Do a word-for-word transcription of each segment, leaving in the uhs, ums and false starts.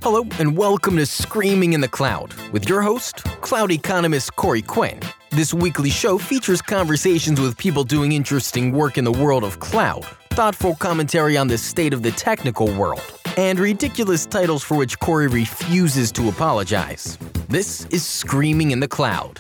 Hello, and welcome to Screaming in the Cloud with your host, cloud economist Corey Quinn. This weekly show features conversations with people doing interesting work in the world of cloud, thoughtful commentary on the state of the technical world, and ridiculous titles for which Corey refuses to apologize. This is Screaming in the Cloud.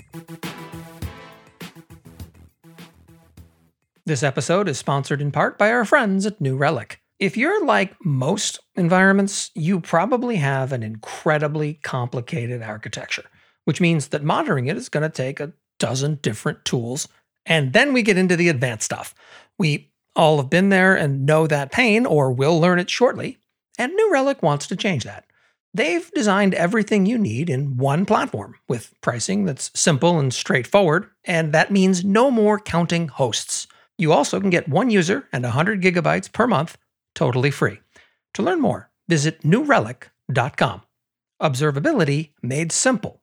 This episode is sponsored in part by our friends at New Relic. If you're like most environments, you probably have an incredibly complicated architecture, which means that monitoring it is going to take a dozen different tools. And then we get into the advanced stuff. We all have been there and know that pain, or will learn it shortly. And New Relic wants to change that. They've designed everything you need in one platform with pricing that's simple and straightforward. And that means no more counting hosts. You also can get one user and one hundred gigabytes per month totally free. To learn more, visit new relic dot com. Observability made simple.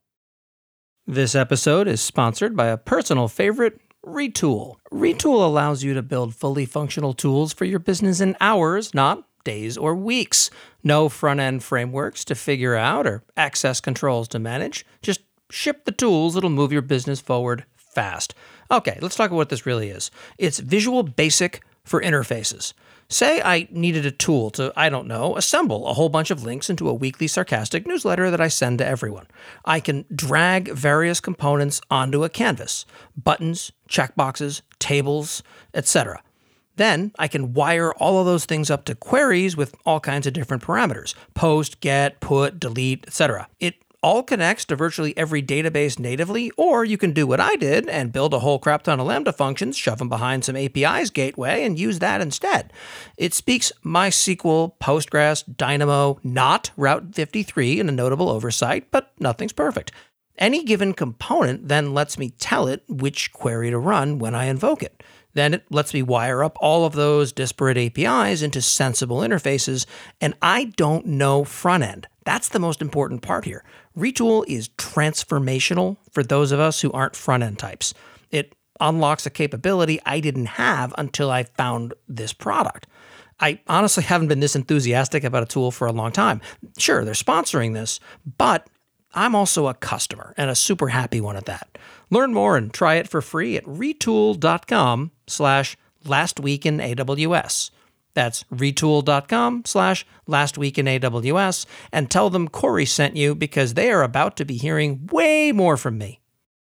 This episode is sponsored by a personal favorite, Retool. Retool allows you to build fully functional tools for your business in hours, not days or weeks. No front-end frameworks to figure out or access controls to manage. Just ship the tools that'll move your business forward fast. Okay, let's talk about what this really is. It's Visual Basic for interfaces. Say I needed a tool to, I don't know, assemble a whole bunch of links into a weekly sarcastic newsletter that I send to everyone. I can drag various components onto a canvas, buttons, checkboxes, tables, et cetera. Then I can wire all of those things up to queries with all kinds of different parameters: post, get, put, delete, et cetera. It all connects to virtually every database natively, or you can do what I did and build a whole crap ton of Lambda functions, shove them behind some A P Is gateway, and use that instead. It speaks MySQL, Postgres, Dynamo, not Route fifty-three in a notable oversight, but nothing's perfect. Any given component then lets me tell it which query to run when I invoke it. Then it lets me wire up all of those disparate A P Is into sensible interfaces, and I don't know front end. That's the most important part here. Retool is transformational for those of us who aren't front-end types. It unlocks a capability I didn't have until I found this product. I honestly haven't been this enthusiastic about a tool for a long time. Sure, they're sponsoring this, but I'm also a customer, and a super happy one at that. Learn more and try it for free at retool.com slash last week in AWS. That's retool.com slash last week in AWS, and tell them Corey sent you, because they are about to be hearing way more from me.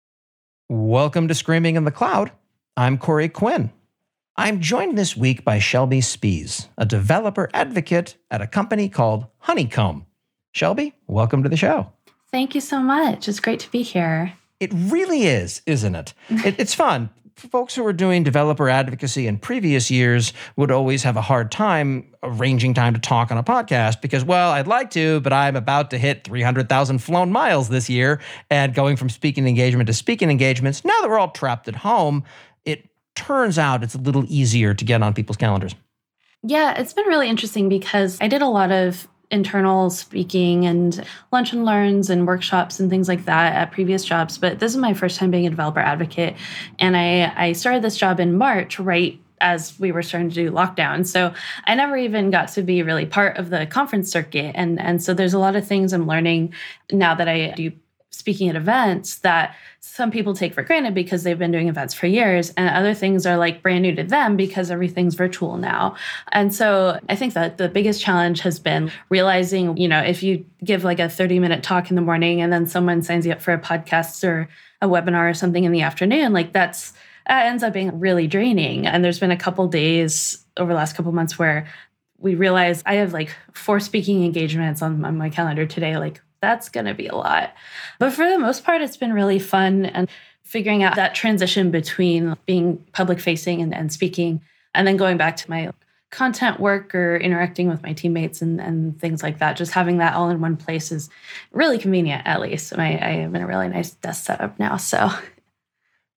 Welcome to Screaming in the Cloud. I'm Corey Quinn. I'm joined this week by Shelby Spies, a developer advocate at a company called Honeycomb. Shelby, welcome to the show. Thank you so much. It's great to be here. It really is, isn't it? it it's fun. Folks who were doing developer advocacy in previous years would always have a hard time arranging time to talk on a podcast because, well, I'd like to, but I'm about to hit three hundred thousand flown miles this year, and going from speaking engagement to speaking engagements, now that we're all trapped at home, it turns out it's a little easier to get on people's calendars. Yeah, it's been really interesting because I did a lot of internal speaking and lunch and learns and workshops and things like that at previous jobs. But this is my first time being a developer advocate. And I, I started this job in March, right as we were starting to do lockdown. So I never even got to be really part of the conference circuit. And, and so there's a lot of things I'm learning now that I do speaking at events that some people take for granted because they've been doing events for years, and other things are like brand new to them because everything's virtual now. And so I think that the biggest challenge has been realizing, you know, if you give like a thirty minute talk in the morning and then someone signs you up for a podcast or a webinar or something in the afternoon, like that's, that ends up being really draining. And there's been a couple days over the last couple months where we realized I have like four speaking engagements on, on my calendar today, like that's going to be a lot. But for the most part, it's been really fun, and figuring out that transition between being public facing and, and speaking, and then going back to my content work or interacting with my teammates and, and things like that. Just having that all in one place is really convenient, at least. I, I am in a really nice desk setup now. So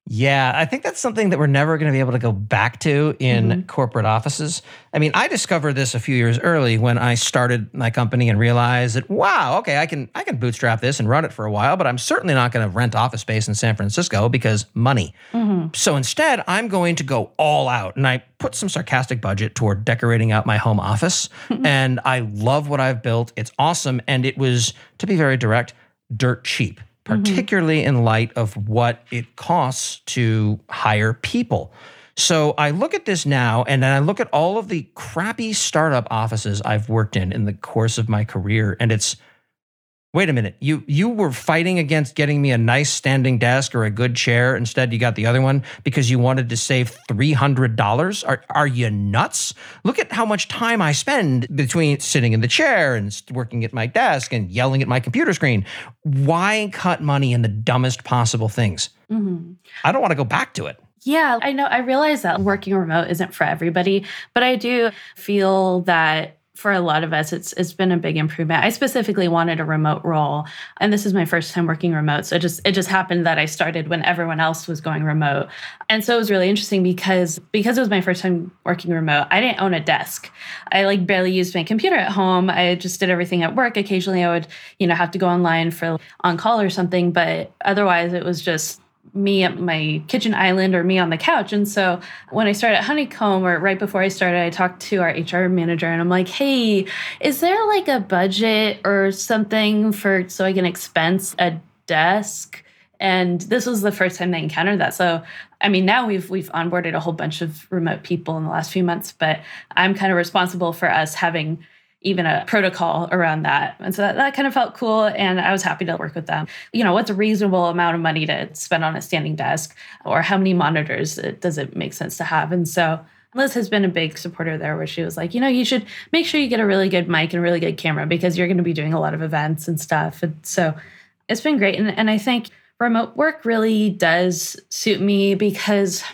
Yeah, I think that's something that we're never going to be able to go back to in mm-hmm. corporate offices. I mean, I discovered this a few years early when I started my company and realized that, wow, okay, I can I can bootstrap this and run it for a while, but I'm certainly not going to rent office space in San Francisco because money. Mm-hmm. So instead, I'm going to go all out. And I put some sarcastic budget toward decorating out my home office. And I love what I've built. It's awesome. And it was, to be very direct, dirt cheap. Particularly mm-hmm. in light of what it costs to hire people. So I look at this now, and then I look at all of the crappy startup offices I've worked in in the course of my career, and it's, wait a minute, you you were fighting against getting me a nice standing desk or a good chair. Instead, you got the other one because you wanted to save three hundred dollars? Are, are you nuts? Look at how much time I spend between sitting in the chair and working at my desk and yelling at my computer screen. Why cut money in the dumbest possible things? Mm-hmm. I don't want to go back to it. Yeah, I know. I realize that working remote isn't for everybody, but I do feel that for a lot of us, it's it's been a big improvement. I specifically wanted a remote role, and this is my first time working remote. So it just it just happened that I started when everyone else was going remote. And so it was really interesting because because it was my first time working remote, I didn't own a desk. I like barely used my computer at home. I just did everything at work. Occasionally I would, you know, have to go online for on call or something, but otherwise it was just me at my kitchen island or me on the couch. And so when I started at Honeycomb, or right before I started, I talked to our H R manager and I'm like, hey, is there like a budget or something for so I can expense a desk? And this was the first time they encountered that. So, I mean, now we've we've onboarded a whole bunch of remote people in the last few months, but I'm kind of responsible for us having even a protocol around that. And so that, that kind of felt cool. And I was happy to work with them. You know, what's a reasonable amount of money to spend on a standing desk, or how many monitors does it make sense to have? And so Liz has been a big supporter there, where she was like, you know, you should make sure you get a really good mic and a really good camera because you're going to be doing a lot of events and stuff. And so it's been great. And, and I think remote work really does suit me because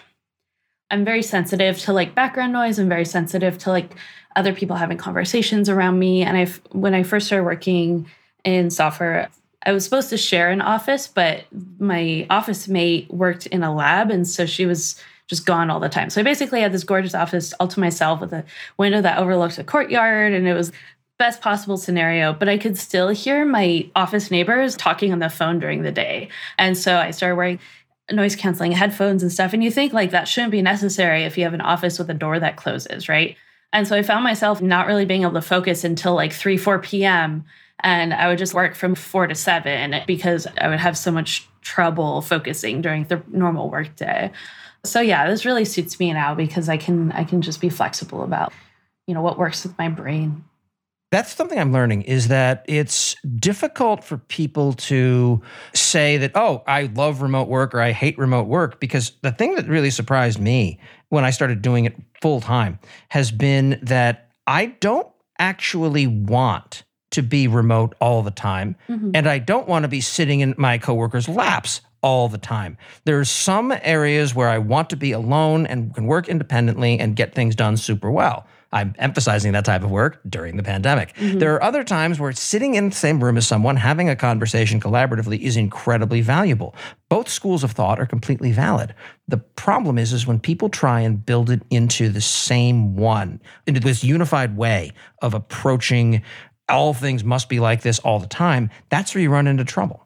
I'm very sensitive to like background noise. I'm very sensitive to like other people having conversations around me. And I, when I first started working in software, I was supposed to share an office, but my office mate worked in a lab. And so she was just gone all the time. So I basically had this gorgeous office all to myself with a window that overlooked a courtyard. And it was best possible scenario, but I could still hear my office neighbors talking on the phone during the day. And so I started wearing noise canceling headphones and stuff. And you think like that shouldn't be necessary if you have an office with a door that closes, right? And so I found myself not really being able to focus until like three, four p.m. And I would just work from four to seven because I would have so much trouble focusing during the normal workday. So yeah, this really suits me now because I can I can just be flexible about, you know, what works with my brain. That's something I'm learning, is that it's difficult for people to say that, oh, I love remote work or I hate remote work, because the thing that really surprised me when I started doing it full time has been that I don't actually want to be remote all the time. Mm-hmm. And I don't want to be sitting in my coworkers' laps all the time. There's some areas where I want to be alone and can work independently and get things done super well. I'm emphasizing that type of work during the pandemic. Mm-hmm. There are other times where sitting in the same room as someone, having a conversation collaboratively is incredibly valuable. Both schools of thought are completely valid. The problem is, is when people try and build it into the same one, into this unified way of approaching all things must be like this all the time, that's where you run into trouble.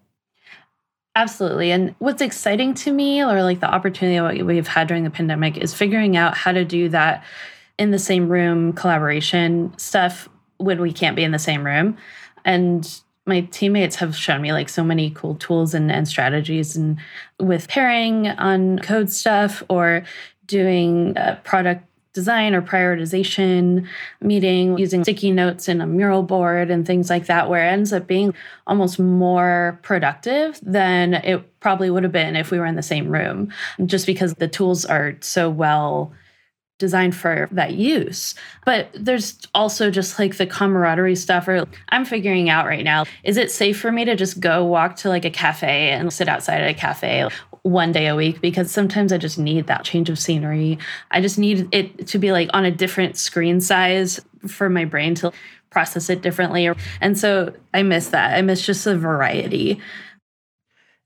Absolutely. And what's exciting to me, or like the opportunity what we've had during the pandemic, is figuring out how to do that in the same room collaboration stuff when we can't be in the same room. And my teammates have shown me like so many cool tools and, and strategies, and with pairing on code stuff or doing a product design or prioritization meeting using sticky notes in a mural board and things like that, where it ends up being almost more productive than it probably would have been if we were in the same room, just because the tools are so well designed for that use. But there's also just like the camaraderie stuff, or I'm figuring out right now, is it safe for me to just go walk to like a cafe and sit outside at a cafe one day a week? Because sometimes I just need that change of scenery. I just need it to be like on a different screen size for my brain to process it differently. And so I miss that. I miss just the variety.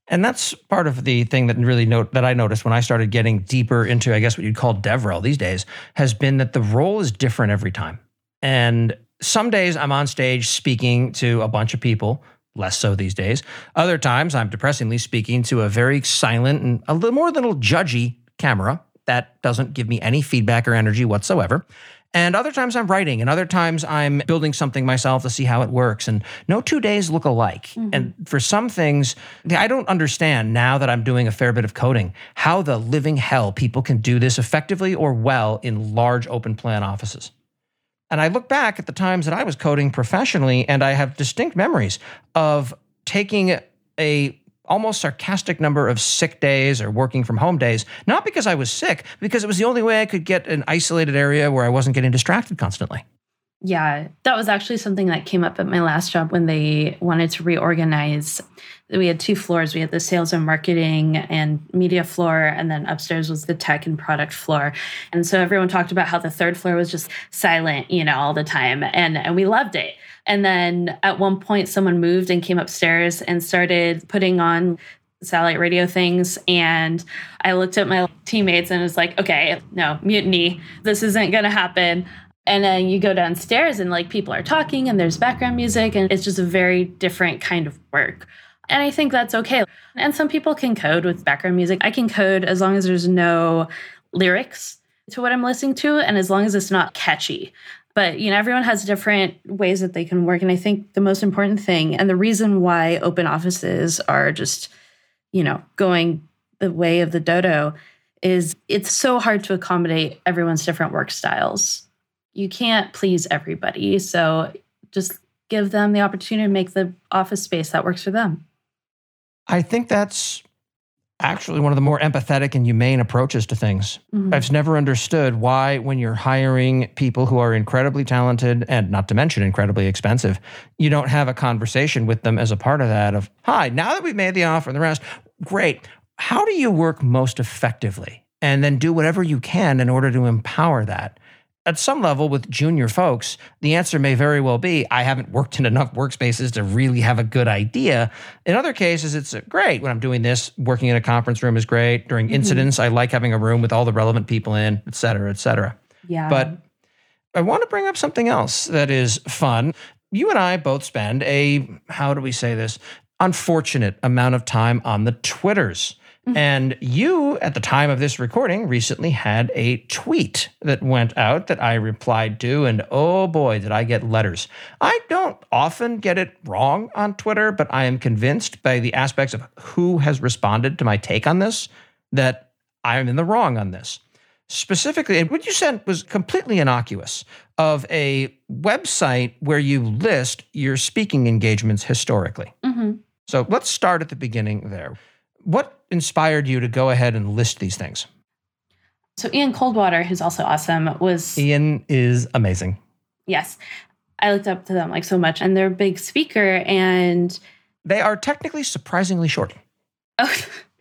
And that's part of the thing that really note that I noticed when I started getting deeper into, I guess what you'd call DevRel these days, has been that the role is different every time. And some days I'm on stage speaking to a bunch of people, less so these days. Other times I'm depressingly speaking to a very silent and a little more than a little judgy camera that doesn't give me any feedback or energy whatsoever. And other times I'm writing, and other times I'm building something myself to see how it works. And no two days look alike. Mm-hmm. And for some things, I don't understand now that I'm doing a fair bit of coding, how the living hell people can do this effectively or well in large open plan offices. And I look back at the times that I was coding professionally, and I have distinct memories of taking a almost sarcastic number of sick days or working from home days, not because I was sick, because it was the only way I could get an isolated area where I wasn't getting distracted constantly. Yeah, that was actually something that came up at my last job when they wanted to reorganize. We had two floors. We had the sales and marketing and media floor, and then upstairs was the tech and product floor. And so everyone talked about how the third floor was just silent, you know, all the time. And, and we loved it. And then at one point, someone moved and came upstairs and started putting on satellite radio things. And I looked at my teammates and was like, okay, no, mutiny. This isn't going to happen. And then you go downstairs and like people are talking and there's background music and it's just a very different kind of work. And I think that's okay. And some people can code with background music. I can code as long as there's no lyrics to what I'm listening to and as long as it's not catchy. But, you know, everyone has different ways that they can work. And I think the most important thing and the reason why open offices are just, you know, going the way of the dodo is it's so hard to accommodate everyone's different work styles. You can't please everybody. So just give them the opportunity to make the office space that works for them. I think that's actually one of the more empathetic and humane approaches to things. Mm-hmm. I've never understood why, when you're hiring people who are incredibly talented and not to mention incredibly expensive, you don't have a conversation with them as a part of that of, hi, now that we've made the offer and the rest, great. How do you work most effectively? And then do whatever you can in order to empower that. At some level with junior folks, the answer may very well be, I haven't worked in enough workspaces to really have a good idea. In other cases, it's great when I'm doing this. Working in a conference room is great. During mm-hmm. incidents, I like having a room with all the relevant people in, et cetera, et cetera. Yeah. But I want to bring up something else that is fun. You and I both spend a, how do we say this, unfortunate amount of time on the Twitters. And you, at the time of this recording, recently had a tweet that went out that I replied to, and oh boy, did I get letters. I don't often get it wrong on Twitter, but I am convinced by the aspects of who has responded to my take on this that I am in the wrong on this. Specifically, what you sent was completely innocuous, of a website where you list your speaking engagements historically. Mm-hmm. So let's start at the beginning there. What inspired you to go ahead and list these things? So Ian Coldwater, who's also awesome, was... Ian is amazing. Yes. I looked up to them like so much, and they're a big speaker, and... They are technically surprisingly short. Oh,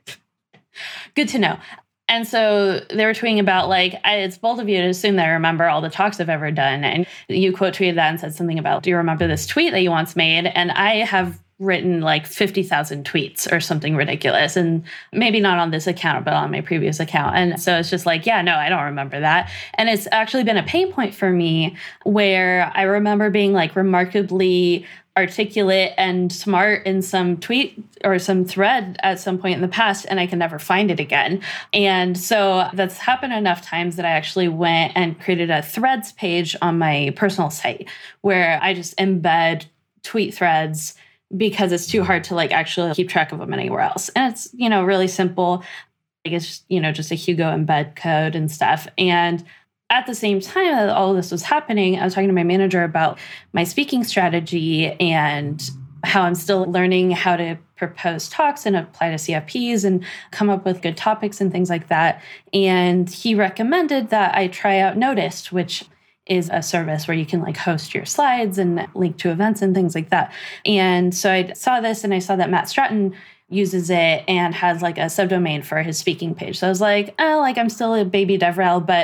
good to know. And so they were tweeting about, like, it's bold of you to assume that I remember all the talks I've ever done. And you quote tweeted that and said something about, do you remember this tweet that you once made? And I have written like fifty thousand tweets or something ridiculous. And maybe not on this account, but on my previous account. And so it's just like, yeah, no, I don't remember that. And it's actually been a pain point for me where I remember being like remarkably articulate and smart in some tweet or some thread at some point in the past, and I can never find it again. And so that's happened enough times that I actually went and created a threads page on my personal site where I just embed tweet threads because it's too hard to like actually keep track of them anywhere else. And it's, you know, really simple. Like it's just, you know, just a Hugo embed code and stuff. And at the same time that all of this was happening, I was talking to my manager about my speaking strategy and how I'm still learning how to propose talks and apply to C F Ps and come up with good topics and things like that. And he recommended that I try out Noticed, which is a service where you can like host your slides and link to events and things like that. And so I saw this and I saw that Matt Stratton uses it and has like a subdomain for his speaking page. So I was like, oh, like I'm still a baby DevRel, but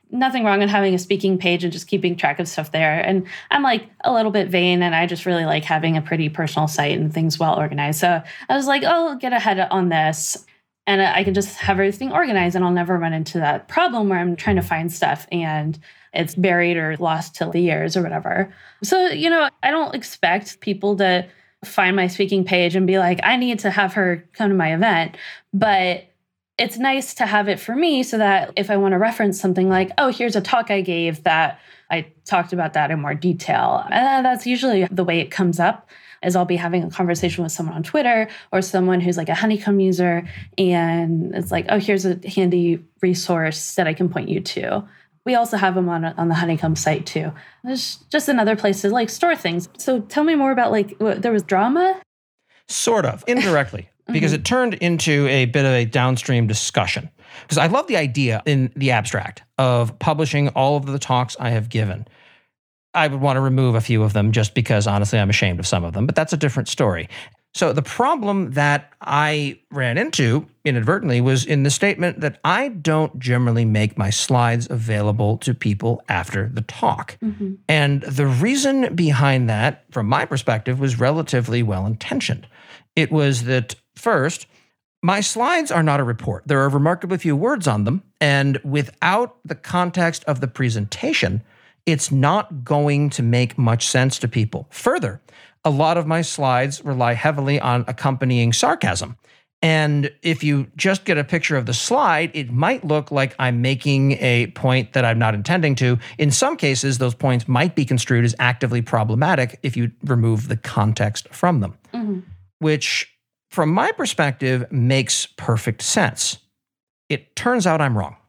nothing wrong in having a speaking page and just keeping track of stuff there. And I'm like a little bit vain, and I just really like having a pretty personal site and things well organized. So I was like, oh, I'll get ahead on this. And I can just have everything organized, and I'll never run into that problem where I'm trying to find stuff and it's buried or lost to the years or whatever. So, you know, I don't expect people to find my speaking page and be like, I need to have her come to my event. But it's nice to have it for me so that if I want to reference something like, oh, here's a talk I gave that I talked about that in more detail. And that's usually the way it comes up. Is I'll be having a conversation with someone on Twitter or someone who's like a Honeycomb user. And it's like, oh, here's a handy resource that I can point you to. We also have them on, on the Honeycomb site too. There's just another place to like store things. So tell me more about like, what, there was drama? Sort of, indirectly, because mm-hmm. it turned into a bit of a downstream discussion. Because I love the idea in the abstract of publishing all of the talks I have given. I would want to remove a few of them just because, honestly, I'm ashamed of some of them, but that's a different story. So the problem that I ran into inadvertently was in the statement that I don't generally make my slides available to people after the talk. Mm-hmm. And the reason behind that, from my perspective, was relatively well-intentioned. It was that, first, my slides are not a report. There are remarkably few words on them, and without the context of the presentation, it's not going to make much sense to people. Further, a lot of my slides rely heavily on accompanying sarcasm. And if you just get a picture of the slide, it might look like I'm making a point that I'm not intending to. In some cases, those points might be construed as actively problematic if you remove the context from them, mm-hmm. which, from my perspective, makes perfect sense. It turns out I'm wrong.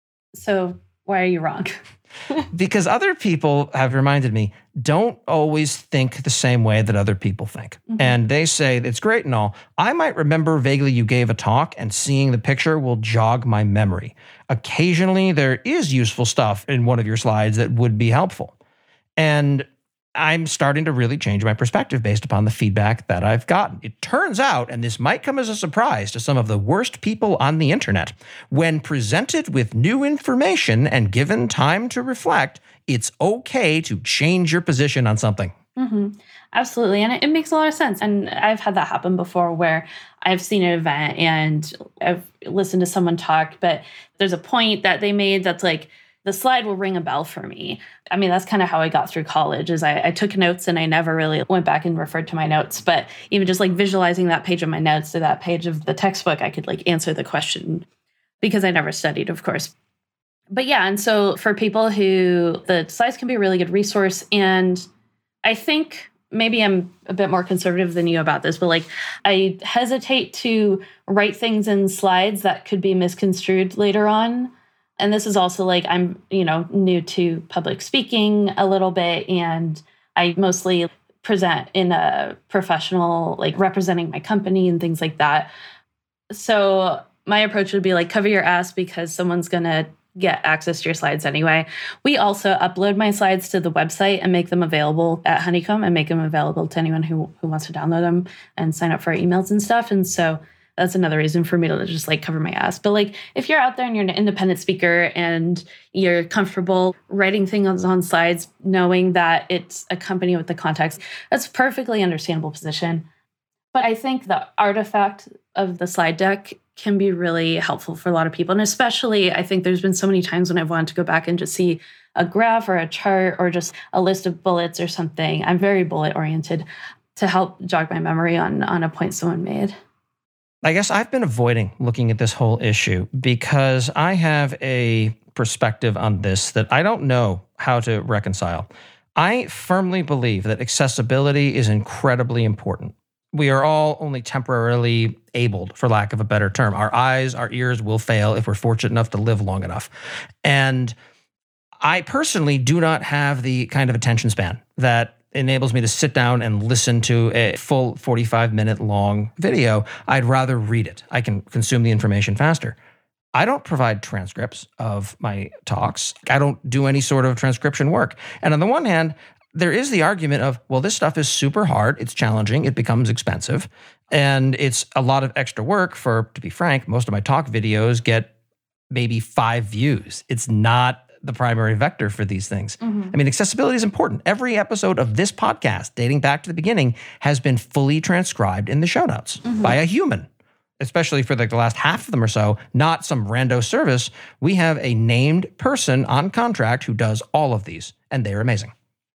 So why are you wrong? Because other people have reminded me, don't always think the same way that other people think. Mm-hmm. And they say, it's great and all. I might remember vaguely you gave a talk, and seeing the picture will jog my memory. Occasionally, there is useful stuff in one of your slides that would be helpful. And I'm starting to really change my perspective based upon the feedback that I've gotten. It turns out, and this might come as a surprise to some of the worst people on the internet, when presented with new information and given time to reflect, it's okay to change your position on something. Mm-hmm. Absolutely. And it, it makes a lot of sense. And I've had that happen before where I've seen an event and I've listened to someone talk, but there's a point that they made that's like, the slide will ring a bell for me. I mean, that's kind of how I got through college is I, I took notes and I never really went back and referred to my notes. But even just like visualizing that page of my notes to that page of the textbook, I could like answer the question because I never studied, of course. But yeah, and so for people who the slides can be a really good resource. And I think maybe I'm a bit more conservative than you about this, but like I hesitate to write things in slides that could be misconstrued later on. And this is also like, I'm, you know, new to public speaking a little bit, and I mostly present in a professional, like representing my company and things like that. So my approach would be like, cover your ass because someone's going to get access to your slides anyway. We also upload my slides to the website and make them available at Honeycomb and make them available to anyone who, who wants to download them and sign up for our emails and stuff. And so that's another reason for me to just like cover my ass. But like if you're out there and you're an independent speaker and you're comfortable writing things on slides, knowing that it's accompanied with the context, that's a perfectly understandable position. But I think the artifact of the slide deck can be really helpful for a lot of people. And especially, I think there's been so many times when I've wanted to go back and just see a graph or a chart or just a list of bullets or something. I'm very bullet oriented to help jog my memory on, on a point someone made. I guess I've been avoiding looking at this whole issue because I have a perspective on this that I don't know how to reconcile. I firmly believe that accessibility is incredibly important. We are all only temporarily abled, for lack of a better term. Our eyes, our ears will fail if we're fortunate enough to live long enough. And I personally do not have the kind of attention span that enables me to sit down and listen to a full forty-five minute long video. I'd rather read it. I can consume the information faster. I don't provide transcripts of my talks. I don't do any sort of transcription work. And on the one hand, there is the argument of, well, this stuff is super hard. It's challenging. It becomes expensive. And it's a lot of extra work for, to be frank, most of my talk videos get maybe five views. It's not the primary vector for these things. Mm-hmm. I mean, accessibility is important. Every episode of this podcast, dating back to the beginning, has been fully transcribed in the show notes mm-hmm. by a human, especially for like the last half of them or so, not some rando service. We have a named person on contract who does all of these, and they're amazing.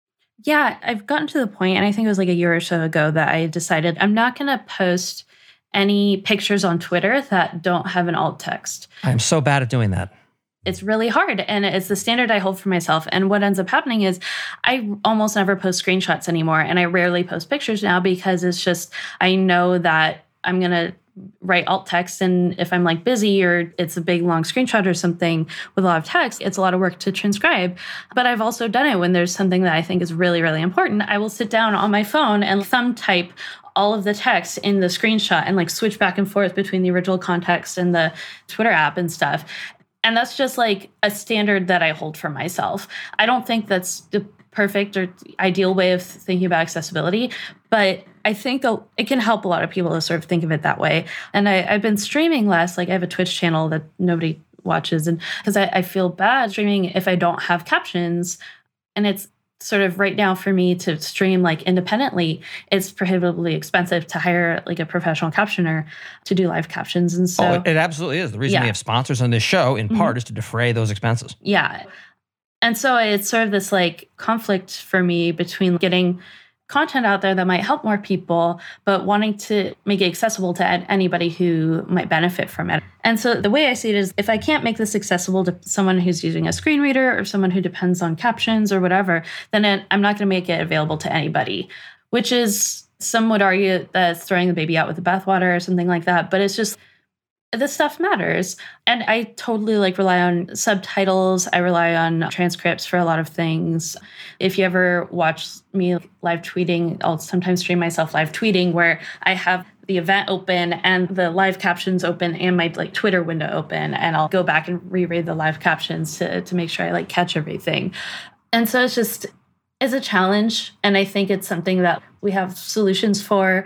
Yeah, I've gotten to the point, and I think it was like a year or so ago that I decided I'm not going to post any pictures on Twitter that don't have an alt text. I'm so bad at doing that. It's really hard, and it's the standard I hold for myself. And what ends up happening is I almost never post screenshots anymore, and I rarely post pictures now because it's just, I know that I'm going to write alt text, and if I'm like busy or it's a big long screenshot or something with a lot of text, it's a lot of work to transcribe. But I've also done it when there's something that I think is really, really important. I will sit down on my phone and thumb type all of the text in the screenshot and like switch back and forth between the original context and the Twitter app and stuff. And that's just like a standard that I hold for myself. I don't think that's the perfect or ideal way of thinking about accessibility, but I think it can help a lot of people to sort of think of it that way. And I, I've been streaming less. Like I have a Twitch channel that nobody watches, and because I, I feel bad streaming if I don't have captions. And it's sort of right now for me to stream like independently, it's prohibitively expensive to hire like a professional captioner to do live captions. And so oh, it, it absolutely is. The reason yeah. we have sponsors on this show in part mm-hmm. is to defray those expenses. Yeah. And so it's sort of this like conflict for me between getting content out there that might help more people, but wanting to make it accessible to anybody who might benefit from it. And so the way I see it is if I can't make this accessible to someone who's using a screen reader or someone who depends on captions or whatever, then it, I'm not going to make it available to anybody, which is, some would argue that it's throwing the baby out with the bathwater or something like that. But it's just, this stuff matters. And I totally like rely on subtitles. I rely on transcripts for a lot of things. If you ever watch me live tweeting, I'll sometimes stream myself live tweeting where I have the event open and the live captions open and my like Twitter window open. And I'll go back and reread the live captions to, to make sure I like catch everything. And so it's just, it's a challenge. And I think it's something that we have solutions for.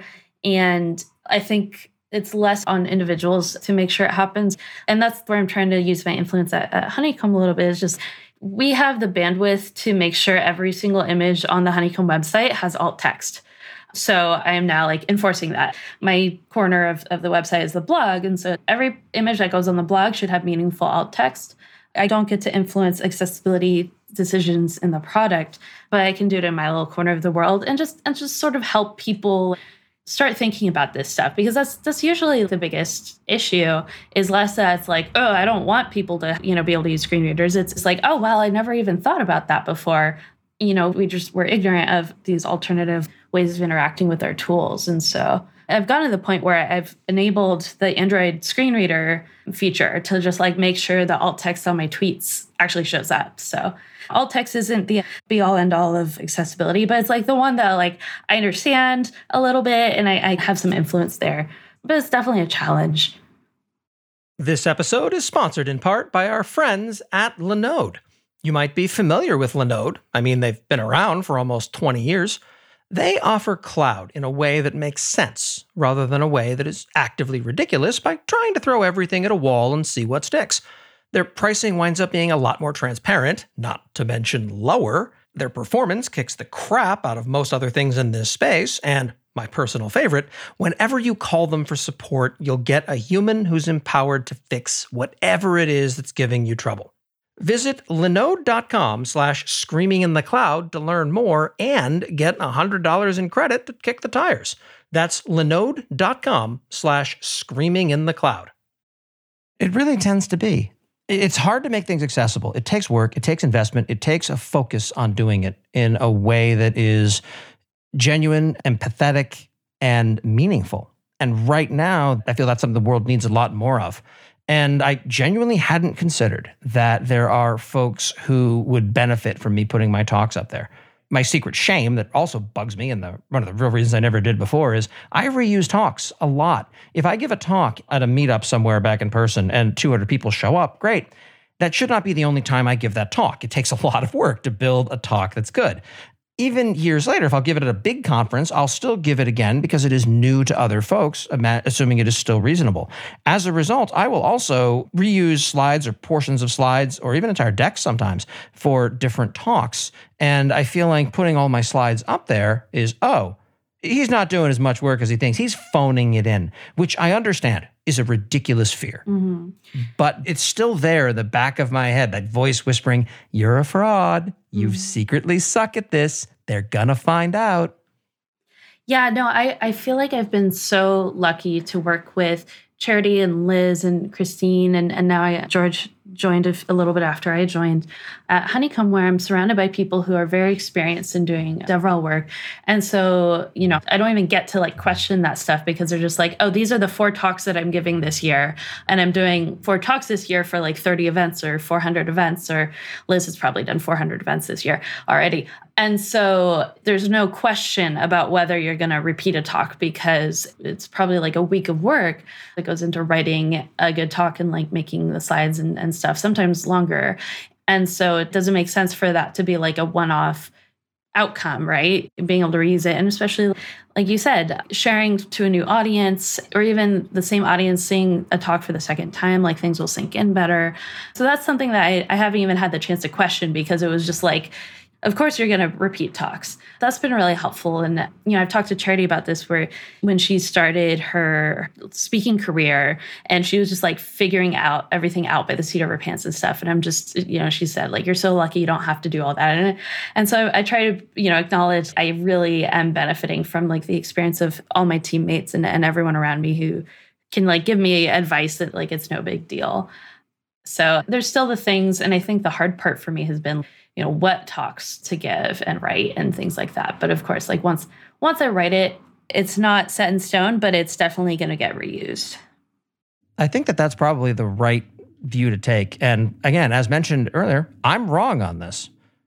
And I think it's less on individuals to make sure it happens. And that's where I'm trying to use my influence at, at Honeycomb a little bit, is just we have the bandwidth to make sure every single image on the Honeycomb website has alt text. So I am now like enforcing that. My corner of, of the website is the blog. And so every image that goes on the blog should have meaningful alt text. I don't get to influence accessibility decisions in the product, but I can do it in my little corner of the world and just and just sort of help people start thinking about this stuff, because that's that's usually the biggest issue, is less that it's like, oh, I don't want people to, you know, be able to use screen readers. It's, it's like, oh, well, I never even thought about that before. You know, we just were ignorant of these alternative ways of interacting with our tools. And so I've gotten to the point where I've enabled the Android screen reader feature to just like make sure the alt text on my tweets actually shows up. So alt text isn't the be all end all of accessibility, but it's like the one that like I understand a little bit and I, I have some influence there. But it's definitely a challenge. This episode is sponsored in part by our friends at Linode. You might be familiar with Linode. I mean, they've been around for almost twenty years. They offer cloud in a way that makes sense, rather than a way that is actively ridiculous by trying to throw everything at a wall and see what sticks. Their pricing winds up being a lot more transparent, not to mention lower. Their performance kicks the crap out of most other things in this space, and my personal favorite, whenever you call them for support, you'll get a human who's empowered to fix whatever it is that's giving you trouble. Visit linode.com slash screaming in the cloud to learn more and get one hundred dollars in credit to kick the tires. That's linode.com slash screaming in the cloud. It really tends to be. It's hard to make things accessible. It takes work. It takes investment. It takes a focus on doing it in a way that is genuine, empathetic, and meaningful. And right now, I feel that's something the world needs a lot more of. And I genuinely hadn't considered that there are folks who would benefit from me putting my talks up there. My secret shame that also bugs me, and the, one of the real reasons I never did before, is I reuse talks a lot. If I give a talk at a meetup somewhere back in person and two hundred people show up, great. That should not be the only time I give that talk. It takes a lot of work to build a talk that's good. Even years later, if I'll give it at a big conference, I'll still give it again because it is new to other folks, assuming it is still reasonable. As a result, I will also reuse slides or portions of slides or even entire decks sometimes for different talks. And I feel like putting all my slides up there is, oh, he's not doing as much work as he thinks. He's phoning it in, which I understand is a ridiculous fear. Mm-hmm. But it's still there in the back of my head, that voice whispering, you're a fraud. You mm-hmm. secretly suck at this. They're gonna find out. Yeah, no, I, I feel like I've been so lucky to work with Charity and Liz and Christine, and, and now I, George joined a, a little bit after I joined at Honeycomb, where I'm surrounded by people who are very experienced in doing DevRel work. And so, you know, I don't even get to like question that stuff because they're just like, oh, these are the four talks that I'm giving this year. And I'm doing four talks this year for like thirty events or four hundred events, or Liz has probably done four hundred events this year already. And so there's no question about whether you're going to repeat a talk because it's probably like a week of work that goes into writing a good talk and like making the slides and, and stuff, sometimes longer. And so it doesn't make sense for that to be like a one-off outcome, right? Being able to reuse it. And especially, like you said, sharing to a new audience or even the same audience seeing a talk for the second time, like things will sink in better. So that's something that I, I haven't even had the chance to question because it was just like, of course, you're going to repeat talks. That's been really helpful. And, you know, I've talked to Charity about this where when she started her speaking career and she was just like figuring out everything out by the seat of her pants and stuff. And I'm just, you know, she said, like, you're so lucky you don't have to do all that. And, and so I, I try to, you know, acknowledge I really am benefiting from like the experience of all my teammates and, and everyone around me who can like give me advice that like it's no big deal. So there's still the things. And I think the hard part for me has been, you know, what talks to give and write and things like that. But of course, like once once I write it, it's not set in stone, but it's definitely going to get reused. I think that that's probably the right view to take. And again, as mentioned earlier, I'm wrong on this.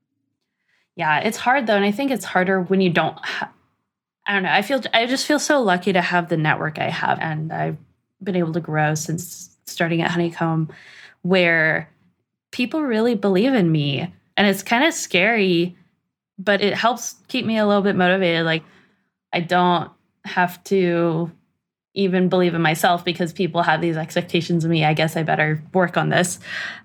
Yeah, it's hard though. And I think it's harder when you don't, ha- I don't know. I feel, I just feel so lucky to have the network I have. And I've been able to grow since starting at Honeycomb where people really believe in me. And it's kind of scary, but it helps keep me a little bit motivated. Like, I don't have to even believe in myself because people have these expectations of me. I guess I better work on this.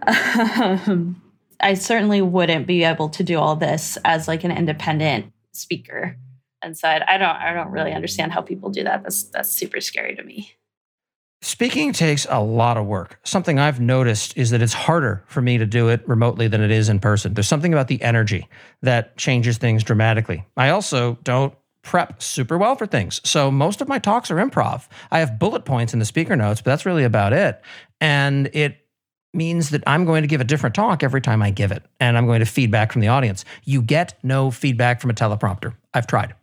Um, I certainly wouldn't be able to do all this as like an independent speaker. And so I don't, I don't really understand how people do that. That's that's super scary to me. Speaking takes a lot of work. Something I've noticed is that it's harder for me to do it remotely than it is in person. There's something about the energy that changes things dramatically. I also don't prep super well for things. So most of my talks are improv. I have bullet points in the speaker notes, but that's really about it. And it means that I'm going to give a different talk every time I give it. And I'm going to feedback from the audience. You get no feedback from a teleprompter. I've tried.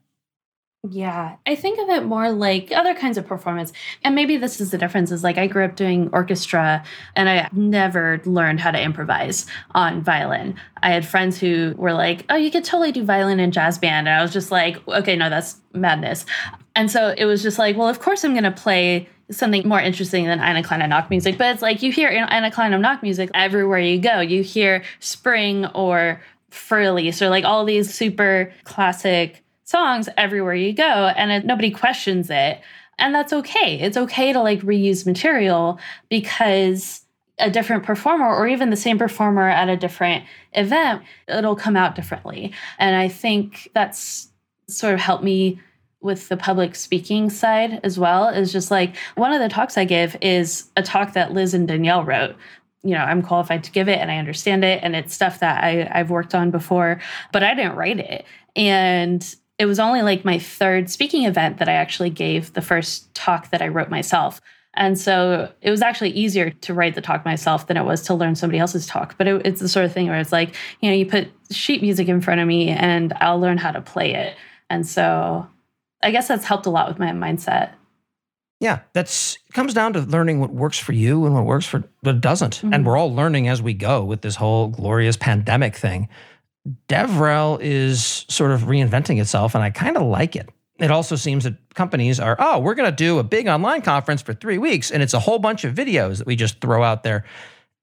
Yeah, I think of it more like other kinds of performance. And maybe this is the difference is like I grew up doing orchestra and I never learned how to improvise on violin. I had friends who were like, oh, you could totally do violin in jazz band. And I was just like, okay, no, that's madness. And so it was just like, well, of course I'm going to play something more interesting than Ina Kleiner-Knock music. But it's like you hear Ina Kleiner-Knock music everywhere you go. You hear Spring or Fur-Elise or like all these super classic songs everywhere you go, and it, nobody questions it. And that's okay. It's okay to like reuse material because a different performer or even the same performer at a different event, it'll come out differently. And I think that's sort of helped me with the public speaking side as well, is just like one of the talks I give is a talk that Liz and Danielle wrote. You know, I'm qualified to give it and I understand it. And it's stuff that I, I've worked on before, but I didn't write it. And it was only like my third speaking event that I actually gave the first talk that I wrote myself. And so it was actually easier to write the talk myself than it was to learn somebody else's talk. But it, it's the sort of thing where it's like, you know, you put sheet music in front of me and I'll learn how to play it. And so I guess that's helped a lot with my mindset. Yeah, that's it comes down to learning what works for you and what works for what doesn't. Mm-hmm. And we're all learning as we go with this whole glorious pandemic thing. DevRel is sort of reinventing itself, and I kind of like it. It also seems that companies are, oh, we're going to do a big online conference for three weeks, and it's a whole bunch of videos that we just throw out there.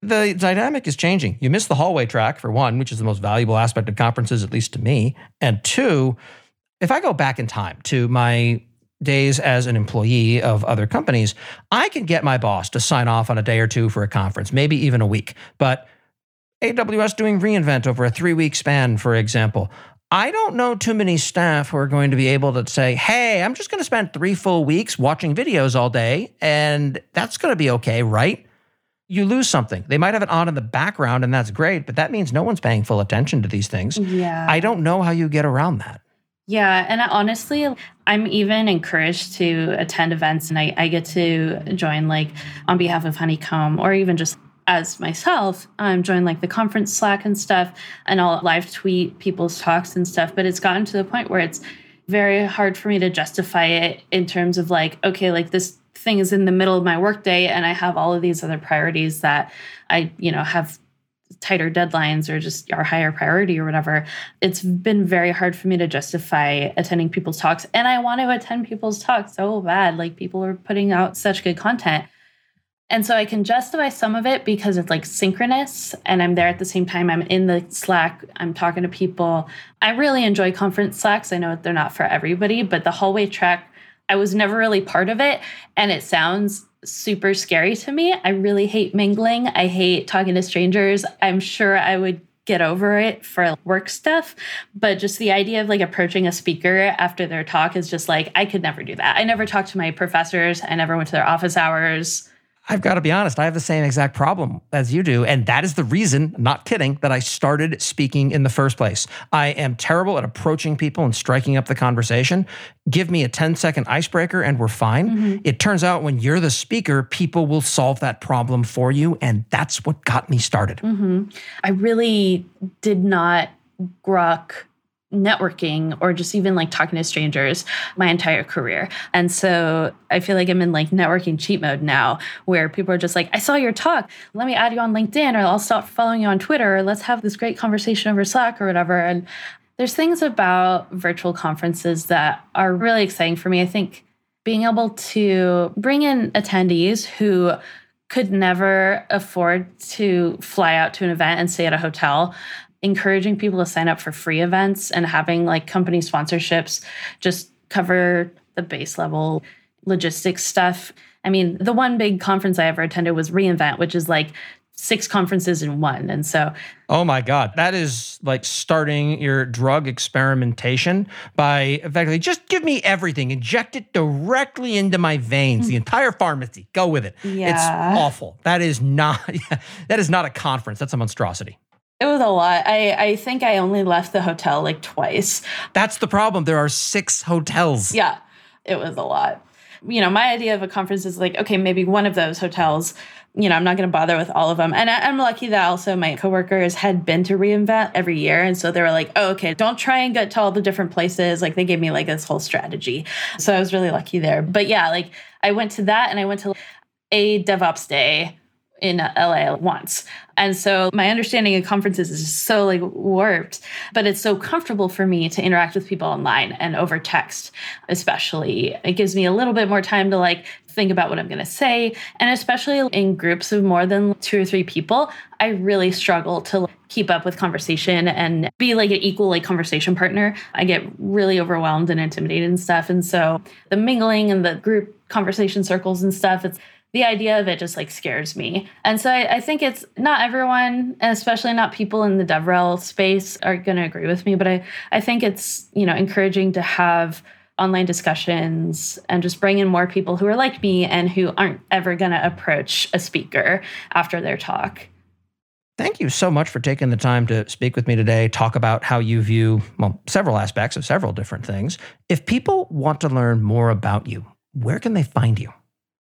The dynamic is changing. You miss the hallway track, for one, which is the most valuable aspect of conferences, at least to me. And two, if I go back in time to my days as an employee of other companies, I can get my boss to sign off on a day or two for a conference, maybe even a week. But A W S doing reInvent over a three-week span, for example, I don't know too many staff who are going to be able to say, hey, I'm just going to spend three full weeks watching videos all day, and that's going to be okay, right? You lose something. They might have it on in the background, and that's great, but that means no one's paying full attention to these things. Yeah. I don't know how you get around that. Yeah. And honestly, I'm even encouraged to attend events, and I, I get to join like on behalf of Honeycomb, or even just as myself, I'm join like the conference Slack and stuff, and I'll live tweet people's talks and stuff. But it's gotten to the point where it's very hard for me to justify it in terms of like, okay, like this thing is in the middle of my workday, and I have all of these other priorities that I, you know, have tighter deadlines or just are higher priority or whatever. It's been very hard for me to justify attending people's talks. And I want to attend people's talks so bad. Like, people are putting out such good content. And so I can justify some of it because it's like synchronous, and I'm there at the same time. I'm in the Slack. I'm talking to people. I really enjoy conference Slacks. I know they're not for everybody, but the hallway track, I was never really part of it. And it sounds super scary to me. I really hate mingling. I hate talking to strangers. I'm sure I would get over it for work stuff, but just the idea of like approaching a speaker after their talk is just like, I could never do that. I never talked to my professors. I never went to their office hours. I've got to be honest, I have the same exact problem as you do. And that is the reason, not kidding, that I started speaking in the first place. I am terrible at approaching people and striking up the conversation. Give me a ten second icebreaker and we're fine. Mm-hmm. It turns out when you're the speaker, people will solve that problem for you. And that's what got me started. Mm-hmm. I really did not grok networking or just even like talking to strangers my entire career. And so I feel like I'm in like networking cheat mode now, where people are just like, I saw your talk. Let me add you on LinkedIn, or I'll start following you on Twitter, or let's have this great conversation over Slack or whatever. And there's things about virtual conferences that are really exciting for me. I think being able to bring in attendees who could never afford to fly out to an event and stay at a hotel, encouraging people to sign up for free events and having like company sponsorships just cover the base level logistics stuff. I mean, the one big conference I ever attended was reInvent, which is like six conferences in one. And so, oh my God, that is like starting your drug experimentation by effectively just give me everything, inject it directly into my veins, the entire pharmacy, go with it. Yeah. It's awful. That is not, that is not a conference. That's a monstrosity. It was a lot. I, I think I only left the hotel like twice. That's the problem. There are six hotels. Yeah, it was a lot. You know, my idea of a conference is like, okay, maybe one of those hotels, you know, I'm not going to bother with all of them. And I, I'm lucky that also my coworkers had been to reInvent every year. And so they were like, oh, okay, don't try and get to all the different places. Like, they gave me like this whole strategy. So I was really lucky there. But yeah, like I went to that, and I went to a DevOps day in L A once. And so my understanding of conferences is just so like warped, but it's so comfortable for me to interact with people online and over text, especially. It gives me a little bit more time to like think about what I'm going to say. And especially in groups of more than two or three people, I really struggle to keep up with conversation and be like an equal like conversation partner. I get really overwhelmed and intimidated and stuff. And so the mingling and the group conversation circles and stuff, it's the idea of it just like scares me. And so I, I think it's not everyone, and especially not people in the DevRel space, are going to agree with me. But I, I think it's, you know, encouraging to have online discussions and just bring in more people who are like me and who aren't ever going to approach a speaker after their talk. Thank you so much for taking the time to speak with me today, talk about how you view, well, several aspects of several different things. If people want to learn more about you, where can they find you?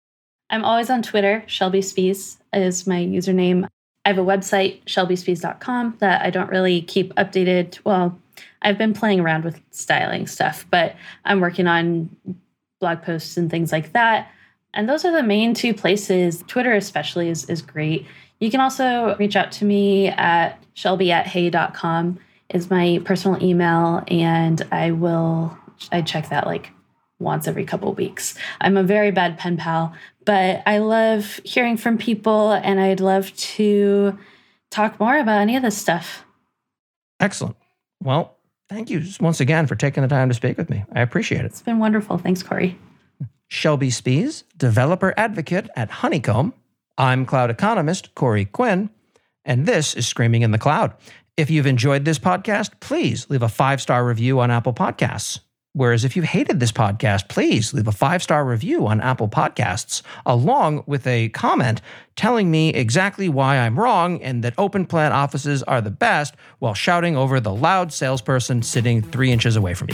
I'm always on Twitter. Shelby Spees is my username. I have a website, shelby spees dot com, that I don't really keep updated. Well, I've been playing around with styling stuff, but I'm working on blog posts and things like that. And those are the main two places. Twitter especially is, is great. You can also reach out to me at shelby at hey dot com is my personal email, and I will, I check that like once every couple of weeks. I'm a very bad pen pal, but I love hearing from people, and I'd love to talk more about any of this stuff. Excellent. Well, thank you once again for taking the time to speak with me. I appreciate it. It's been wonderful. Thanks, Corey. Shelby Spees, developer advocate at Honeycomb. I'm cloud economist Corey Quinn, and this is Screaming in the Cloud. If you've enjoyed this podcast, please leave a five-star review on Apple Podcasts. Whereas if you've hated this podcast, please leave a five-star review on Apple Podcasts, along with a comment telling me exactly why I'm wrong and that open plan offices are the best, while shouting over the loud salesperson sitting three inches away from you.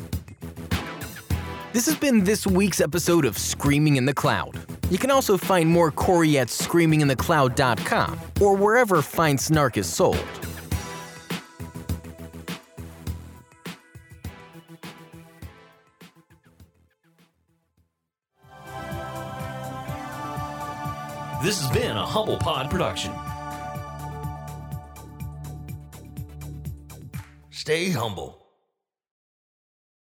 This has been this week's episode of Screaming in the Cloud. You can also find more Corey at screaming in the cloud dot com or wherever fine snark is sold. This has been a Humble Pod production. Stay humble.